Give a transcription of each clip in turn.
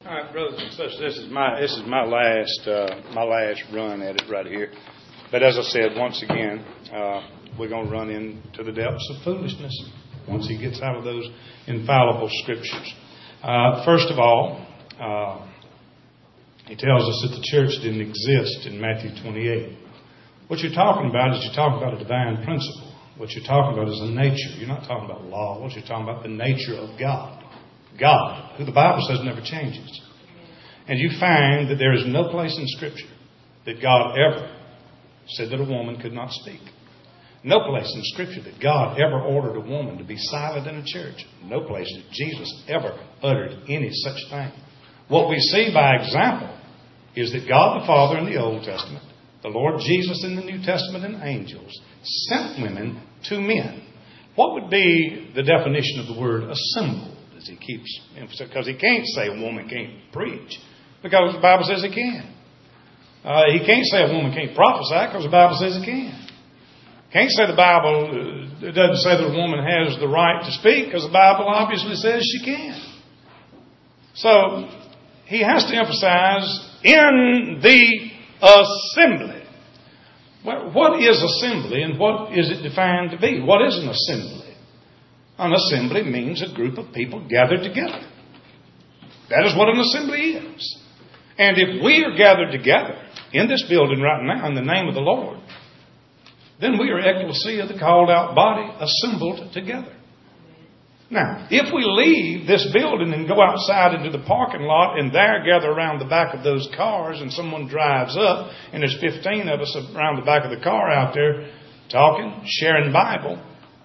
All right, brothers and sisters, this is my last run at it right here. But as I said, once again, we're going to run into the depths of foolishness once he gets out of those infallible scriptures. First of all, he tells us that the church didn't exist in Matthew 28. What you're talking about is you're talking about a divine principle. What you're talking about is a nature. You're not talking about law. What you're talking about the nature of God. God, who the Bible says never changes. And you find that there is no place in Scripture that God ever said that a woman could not speak. No place in Scripture that God ever ordered a woman to be silent in a church. No place that Jesus ever uttered any such thing. What we see by example is that God the Father in the Old Testament, the Lord Jesus in the New Testament, and angels sent women to men. What would be the definition of the word assembled, as he keeps emphasizing? Because he can't say a woman can't preach, because the Bible says he can. He can't say a woman can't prophesy, because the Bible says he can. Can't say the Bible doesn't say that a woman has the right to speak, because the Bible obviously says she can. So he has to emphasize in the assembly. What is assembly and what is it defined to be? What is an assembly? An assembly means a group of people gathered together. That is what an assembly is. And if we are gathered together in this building right now in the name of the Lord, then we are ecclesia, the called out body, assembled together. Now, if we leave this building and go outside into the parking lot and there gather around the back of those cars and someone drives up and there's 15 of us around the back of the car out there talking, sharing Bible,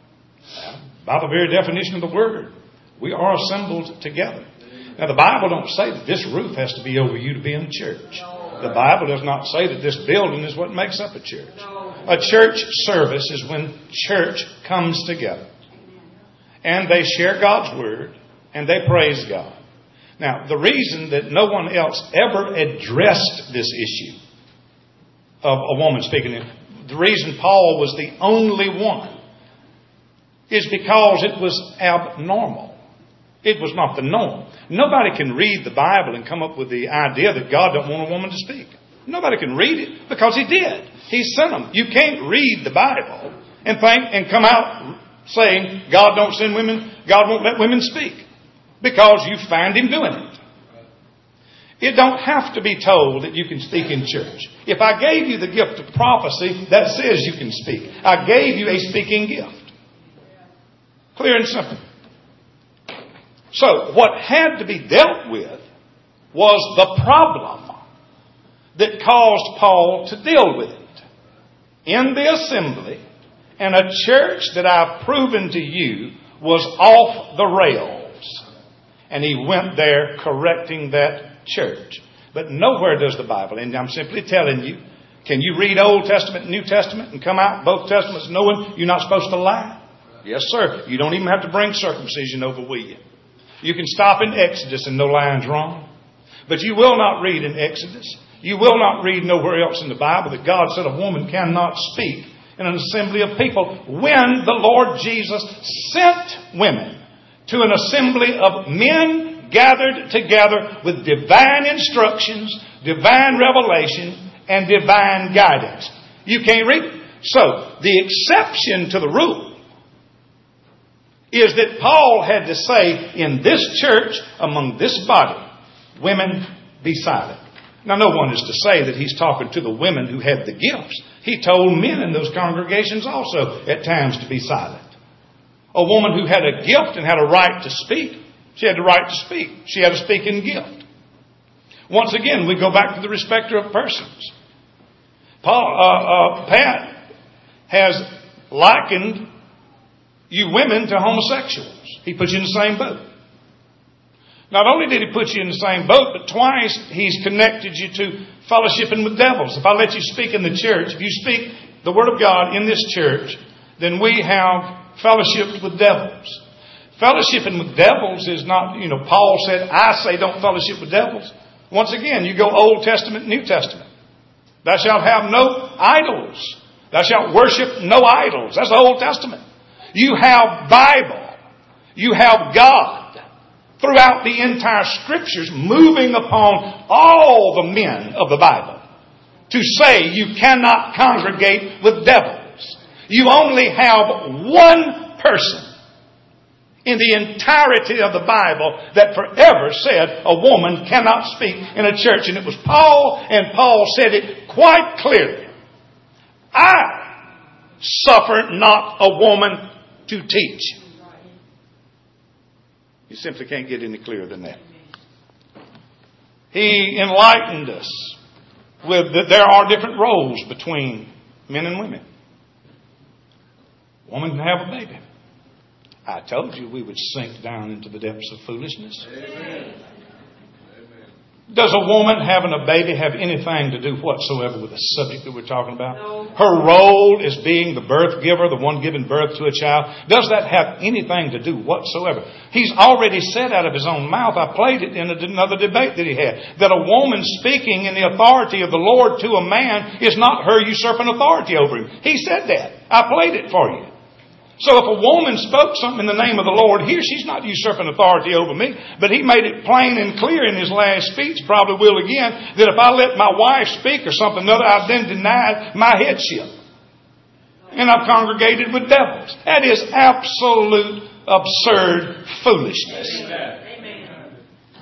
by the very definition of the word, we are assembled together. Now, the Bible don't say that this roof has to be over you to be in church. The Bible does not say that this building is what makes up a church. A church service is when church comes together. And they share God's Word, and they praise God. Now, the reason that no one else ever addressed this issue of a woman speaking, the reason Paul was the only one, is because it was abnormal. It was not the norm. Nobody can read the Bible and come up with the idea that God don't want a woman to speak. Nobody can read it, because He did. He sent them. You can't read the Bible and think and come out saying God don't send women, God won't let women speak, because you find Him doing it. It don't have to be told that you can speak in church. If I gave you the gift of prophecy, that says you can speak. I gave you a speaking gift. Clear and simple. So what had to be dealt with was the problem that caused Paul to deal with it. In the assembly, and a church that I've proven to you was off the rails. And he went there correcting that church. But nowhere does the Bible, and I'm simply telling you, can you read Old Testament and New Testament and come out both Testaments knowing you're not supposed to lie? Yes, sir. You don't even have to bring circumcision over with you. You can stop in Exodus and no lying's wrong. But you will not read in Exodus. You will not read nowhere else in the Bible that God said a woman cannot speak in an assembly of people, when the Lord Jesus sent women to an assembly of men gathered together with divine instructions, divine revelation, and divine guidance. You can't read it. So, the exception to the rule is that Paul had to say, in this church, among this body, women, be silent. Now, no one is to say that he's talking to the women who had the gifts. He told men in those congregations also at times to be silent. A woman who had a gift and had a right to speak, she had the right to speak. She had a speaking gift. Once again, we go back to the respecter of persons. Pat has likened you women to homosexuals. He puts you in the same boat. Not only did he put you in the same boat, but twice he's connected you to fellowshipping with devils. If I let you speak in the church, if you speak the Word of God in this church, then we have fellowship with devils. Fellowshipping with devils is not, Paul said, I say don't fellowship with devils. Once again, you go Old Testament, New Testament. Thou shalt have no idols. Thou shalt worship no idols. That's the Old Testament. You have Bible. You have God. throughout the entire Scriptures, moving upon all the men of the Bible to say you cannot congregate with devils. You only have one person in the entirety of the Bible that forever said a woman cannot speak in a church, and it was Paul, and Paul said it quite clearly. I suffer not a woman to teach. You simply can't get any clearer than that. He enlightened us with that there are different roles between men and women. Woman can have a baby. I told you we would sink down into the depths of foolishness. Amen. Does a woman having a baby have anything to do whatsoever with the subject that we're talking about? No. Her role is being the birth giver, the one giving birth to a child. Does that have anything to do whatsoever? He's already said out of his own mouth, I played it in another debate that he had, that a woman speaking in the authority of the Lord to a man is not her usurping authority over him. He said that. I played it for you. So if a woman spoke something in the name of the Lord here, she's not usurping authority over me. But he made it plain and clear in his last speech, probably will again, that if I let my wife speak or something other, I've then denied my headship. And I've congregated with devils. That is absolute absurd foolishness. Amen.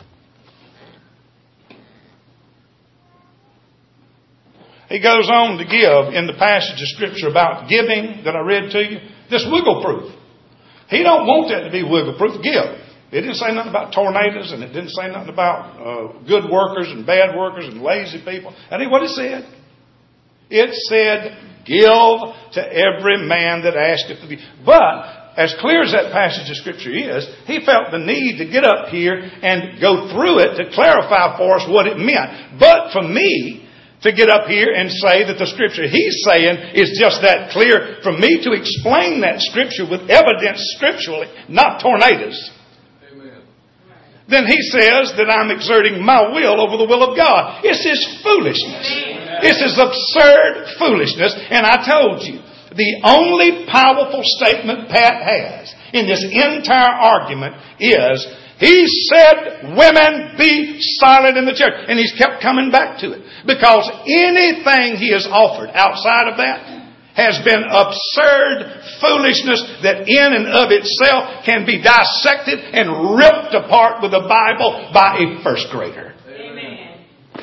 He goes on to give in the passage of Scripture about giving that I read to you. This wiggle proof. He don't want that to be wiggle proof. Give. It didn't say nothing about tornadoes, and it didn't say nothing about good workers and bad workers and lazy people. That ain't what it said. It said, give to every man that asketh of you. But, as clear as that passage of Scripture is, he felt the need to get up here and go through it to clarify for us what it meant. But for me to get up here and say that the Scripture he's saying is just that clear, for me to explain that Scripture with evidence scripturally, not tornadoes. Amen. Then he says that I'm exerting my will over the will of God. This is foolishness. Amen. This is absurd foolishness. And I told you, the only powerful statement Pat has in this entire argument is, he said, women, be silent in the church. And he's kept coming back to it. Because anything he has offered outside of that has been absurd foolishness that in and of itself can be dissected and ripped apart with the Bible by a first grader. Amen.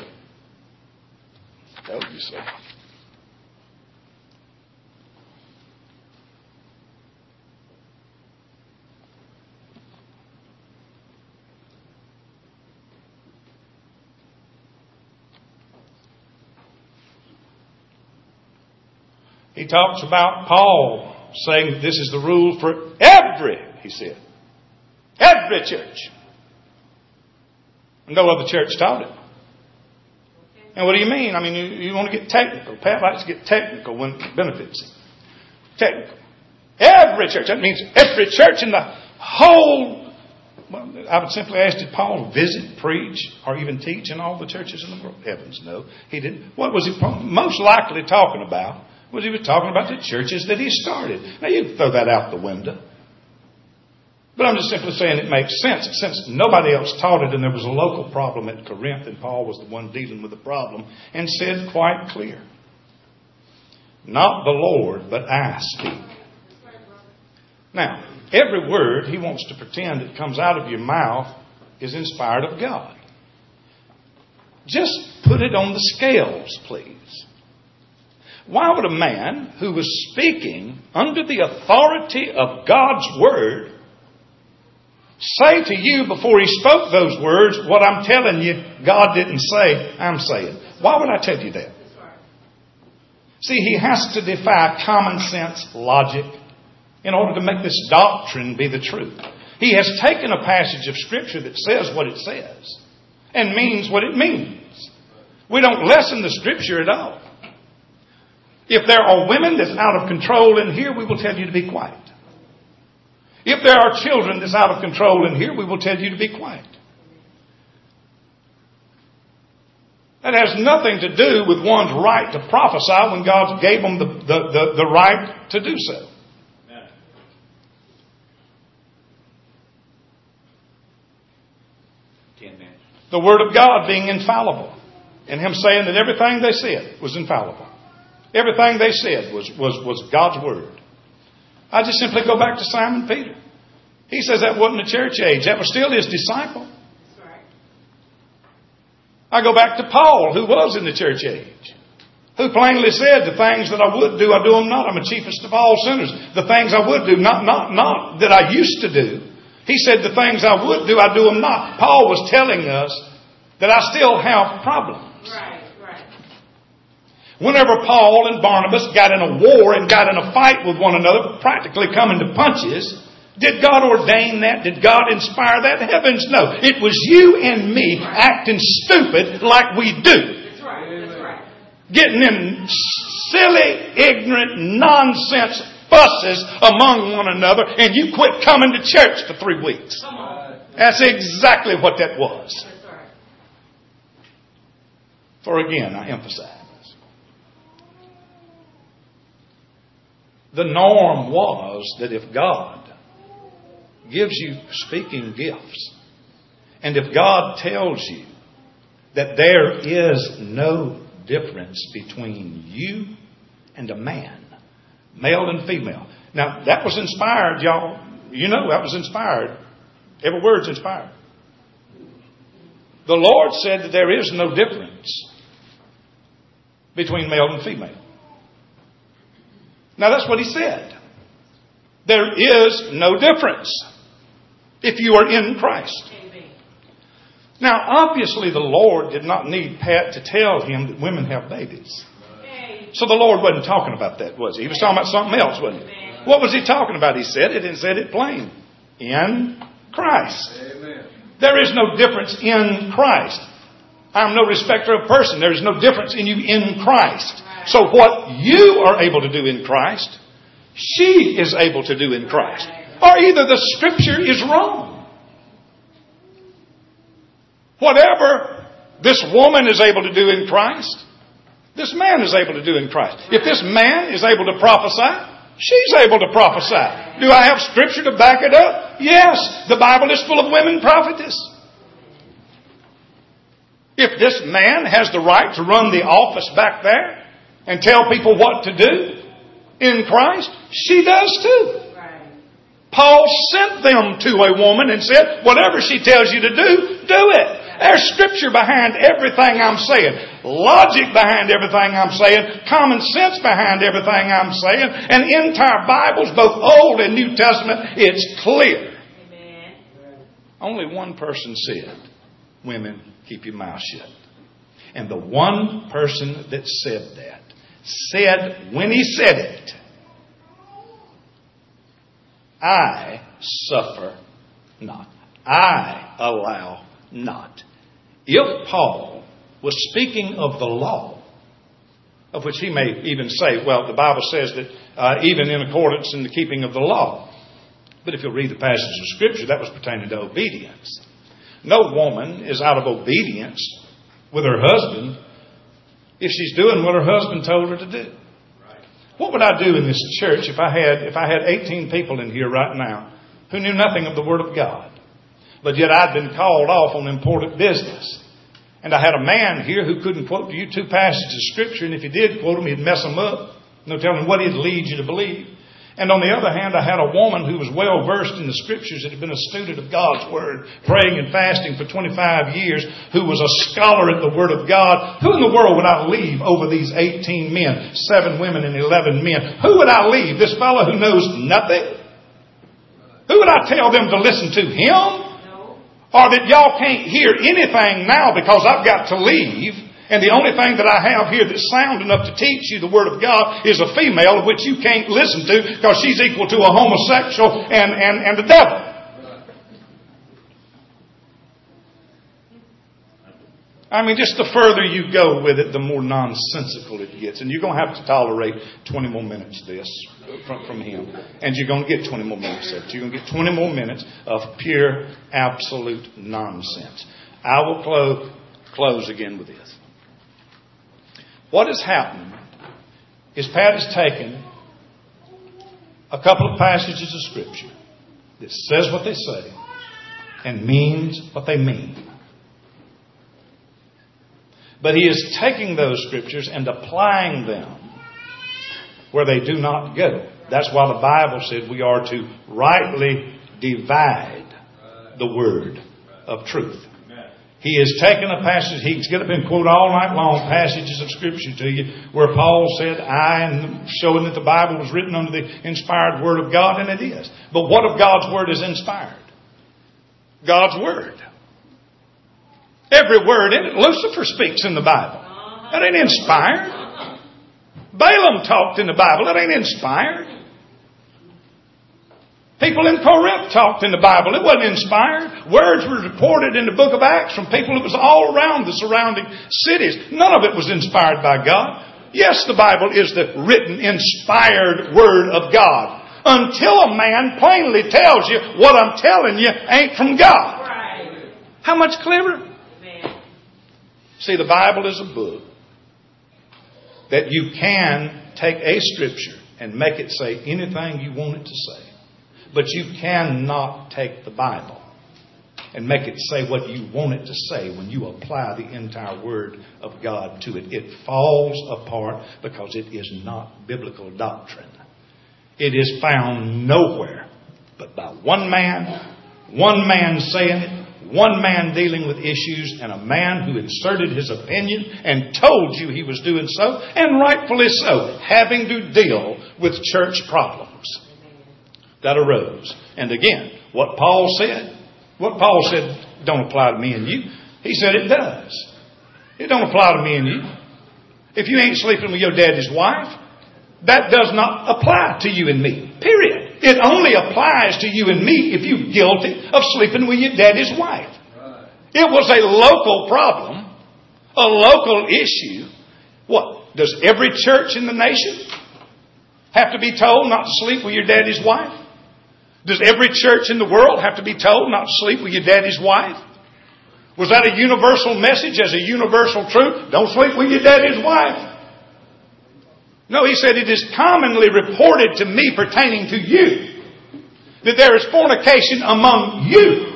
Told you so. He talks about Paul saying that this is the rule for every church. No other church taught it. And what do you mean? I mean, you want to get technical. Pat likes to get technical when it benefits him. Technical. Every church. That means every church in the whole. Well, I would simply ask, did Paul visit, preach, or even teach in all the churches in the world? Heavens, no. He didn't. What was he most likely talking about? Was he was talking about the churches that he started. Now, you can throw that out the window. But I'm just simply saying it makes sense. Since nobody else taught it and there was a local problem at Corinth and Paul was the one dealing with the problem and said quite clear, not the Lord, but I speak. Now, every word he wants to pretend that comes out of your mouth is inspired of God. Just put it on the scales, please. Why would a man who was speaking under the authority of God's Word say to you before he spoke those words, what I'm telling you, God didn't say, I'm saying? Why would I tell you that? See, he has to defy common sense logic in order to make this doctrine be the truth. He has taken a passage of Scripture that says what it says and means what it means. We don't lessen the Scripture at all. If there are women that's out of control in here, we will tell you to be quiet. If there are children that's out of control in here, we will tell you to be quiet. That has nothing to do with one's right to prophesy when God gave them the right to do so. The Word of God being infallible. And him saying that everything they said was infallible. Everything they said was God's Word. I just simply go back to Simon Peter. He says that wasn't the church age. That was still his disciple. I go back to Paul, who was in the church age, who plainly said, the things that I would do, I do them not. I'm the chiefest of all sinners. The things I would do, not that I used to do. He said, the things I would do, I do them not. Paul was telling us that I still have problems. Right. Whenever Paul and Barnabas got in a war and got in a fight with one another, practically coming to punches, did God ordain that? Did God inspire that? Heavens no. It was you and me acting stupid like we do. That's right. Getting in silly, ignorant, nonsense fusses among one another, and you quit coming to church for 3 weeks. Come on. That's exactly what that was. That's right. For again, I emphasize, the norm was that if God gives you speaking gifts, and if God tells you that there is no difference between you and a man, male and female. Now, that was inspired, y'all. You know that was inspired. Every word's inspired. The Lord said that there is no difference between male and female. Now, that's what He said. There is no difference if you are in Christ. Amen. Now, obviously, the Lord did not need Pat to tell him that women have babies. So the Lord wasn't talking about that, was He? He was talking about something else, wasn't He? What was He talking about? He said it and said it plain. In Christ. Amen. There is no difference in Christ. I am no respecter of person. There is no difference in you in Christ. So what you are able to do in Christ, she is able to do in Christ. Or either the Scripture is wrong. Whatever this woman is able to do in Christ, this man is able to do in Christ. If this man is able to prophesy, she's able to prophesy. Do I have Scripture to back it up? Yes. The Bible is full of women prophetess. If this man has the right to run the office back there and tell people what to do in Christ, she does too. Paul sent them to a woman and said, whatever she tells you to do, do it. There's Scripture behind everything I'm saying. Logic behind everything I'm saying. Common sense behind everything I'm saying. And entire Bibles, both Old and New Testament, it's clear. Amen. Only one person said, women, keep your mouth shut. And the one person that said, when he said it, I suffer not. I allow not. If Paul was speaking of the law, of which he may even say, well, the Bible says that even in accordance in the keeping of the law. But if you'll read the passage of Scripture, that was pertaining to obedience. No woman is out of obedience with her husband if she's doing what her husband told her to do. What would I do in this church if I had 18 people in here right now who knew nothing of the Word of God, but yet I'd been called off on important business? And I had a man here who couldn't quote to you 2 passages of Scripture, and if he did quote them, he'd mess them up. No telling what he'd lead you to believe. And on the other hand, I had a woman who was well versed in the Scriptures, that had been a student of God's Word, praying and fasting for 25 years, who was a scholar at the Word of God. Who in the world would I leave over these 18 men, 7 women and 11 men? Who would I leave? This fellow who knows nothing? Who would I tell them to listen to? Him? Or that y'all can't hear anything now because I've got to leave? And the only thing that I have here that's sound enough to teach you the Word of God is a female of which you can't listen to because she's equal to a homosexual and the devil. I mean, just the further you go with it, the more nonsensical it gets. And you're going to have to tolerate 20 more minutes of this from him. And you're going to get 20 more minutes of it. You're going to get 20 more minutes of pure, absolute nonsense. I will close again with this. What has happened is Pat has taken a couple of passages of Scripture that says what they say and means what they mean. But he is taking those Scriptures and applying them where they do not go. That's why the Bible said we are to rightly divide the word of truth. He has taken a passage, he can get up and quote all night long passages of Scripture to you where Paul said, and showing that the Bible was written under the inspired Word of God, and it is. But what of God's Word is inspired? God's Word. Every word in it. Lucifer speaks in the Bible. That ain't inspired. Balaam talked in the Bible. That ain't inspired. People in Corinth talked in the Bible. It wasn't inspired. Words were reported in the book of Acts from people that was all around the surrounding cities. None of it was inspired by God. Yes, the Bible is the written, inspired Word of God. Until a man plainly tells you what I'm telling you ain't from God. How much clearer? See, the Bible is a book that you can take a Scripture and make it say anything you want it to say. But you cannot take the Bible and make it say what you want it to say when you apply the entire Word of God to it. It falls apart because it is not biblical doctrine. It is found nowhere but by one man saying it, one man dealing with issues, and a man who inserted his opinion and told you he was doing so, and rightfully so, having to deal with church problems that arose. And again, what Paul said don't apply to me and you. He said it does. It don't apply to me and you. If you ain't sleeping with your daddy's wife, that does not apply to you and me. Period. It only applies to you and me if you're guilty of sleeping with your daddy's wife. It was a local problem, a local issue. What? Does every church in the nation have to be told not to sleep with your daddy's wife? Does every church in the world have to be told not to sleep with your daddy's wife? Was that a universal message as a universal truth? Don't sleep with your daddy's wife. No, he said it is commonly reported to me pertaining to you that there is fornication among you.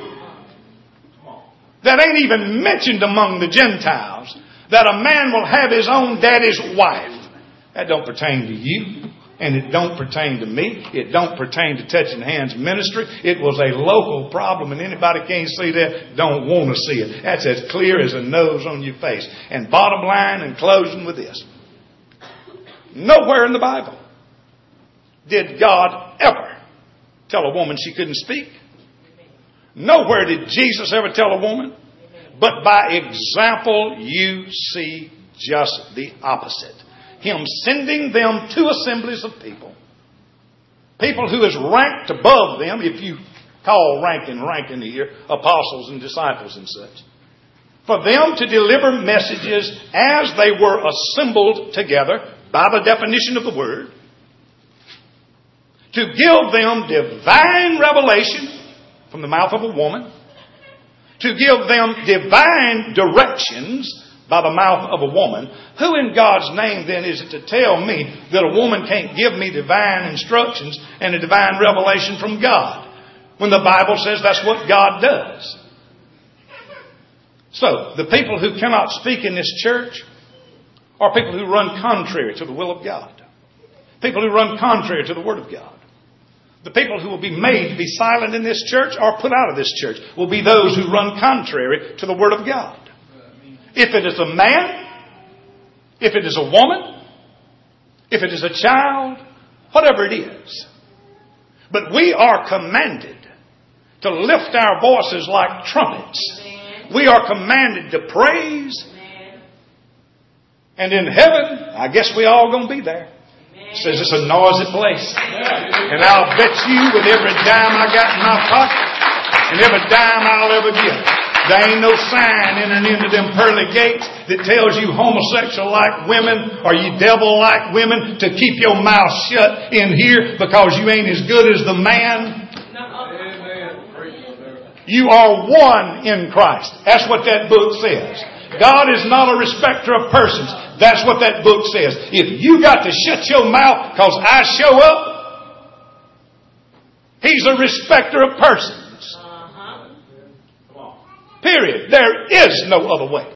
That ain't even mentioned among the Gentiles. That a man will have his own daddy's wife. That don't pertain to you. And it don't pertain to me. It don't pertain to Touching Hands ministry. It was a local problem, and anybody can't see that don't want to see it. That's as clear as a nose on your face. And bottom line, and closing with this. Nowhere in the Bible did God ever tell a woman she couldn't speak. Nowhere did Jesus ever tell a woman. But by example, you see just the opposite. Him sending them to assemblies of people. People who is ranked above them, if you call ranking here, apostles and disciples and such. For them to deliver messages as they were assembled together by the definition of the Word. To give them divine revelation from the mouth of a woman. To give them divine directions by the mouth of a woman. Who in God's name then is it to tell me that a woman can't give me divine instructions and a divine revelation from God? When the Bible says that's what God does. So, the people who cannot speak in this church are people who run contrary to the will of God. People who run contrary to the Word of God. The people who will be made to be silent in this church or put out of this church will be those who run contrary to the Word of God. If it is a man, if it is a woman, if it is a child, whatever it is. But we are commanded to lift our voices like trumpets. We are commanded to praise. And in heaven, I guess we all going to be there. It says it's a noisy place. And I'll bet you with every dime I got in my pocket and every dime I'll ever get, there ain't no sign entering into them pearly gates that tells you homosexual-like women or you devil-like women to keep your mouth shut in here because you ain't as good as the man. You are one in Christ. That's what that book says. God is not a respecter of persons. That's what that book says. If you got to shut your mouth because I show up, He's a respecter of persons. Period. There is no other way.